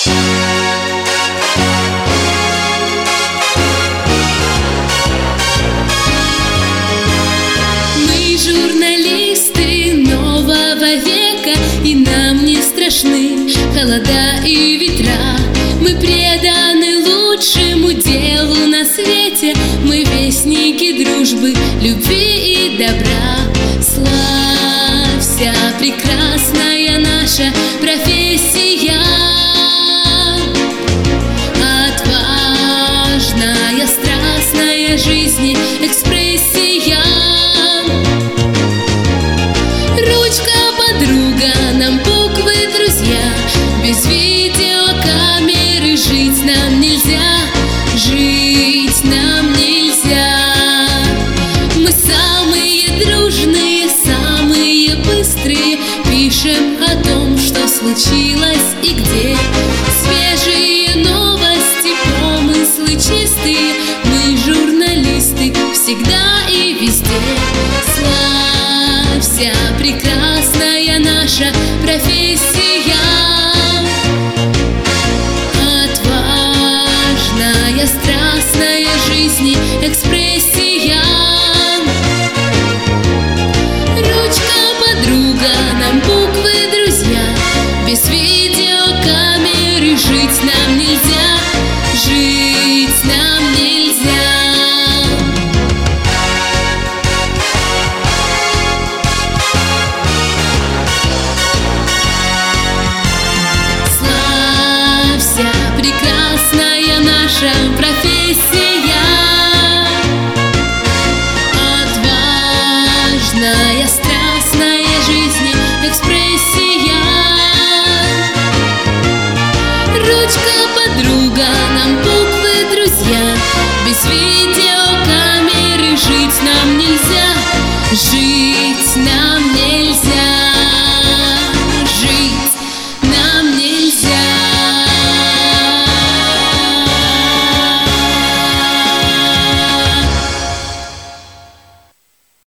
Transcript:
Мы журналисты нового века, и нам не страшны холода и ветра. Мы преданы лучшему делу на свете, мы вестники дружбы, любви и добра. Славься, прекрасная наша профессия, отважная, страстная жизни экспрессия. Ручка, подруга, нам буквы, друзья, без видеокамеры жить нам нельзя, жить нам нельзя. Мы самые дружные, самые быстрые, пишем о том, что случилось и где. Свежие новости, помыслы чистые, мы журналисты всегда и везде. Славься, прекрасная наша профессия, отважная, страстная жизни экспрессия. Ручка, подруга, нам буквы, друзья, без видеокамеры жить нам нельзя, жить нам нельзя. Славься, прекрасная наша профессия, отважная, страстная жизни экспрессия. Ручка, подруга, нам буквы, друзья, без видеокамеры жить нам нельзя, жить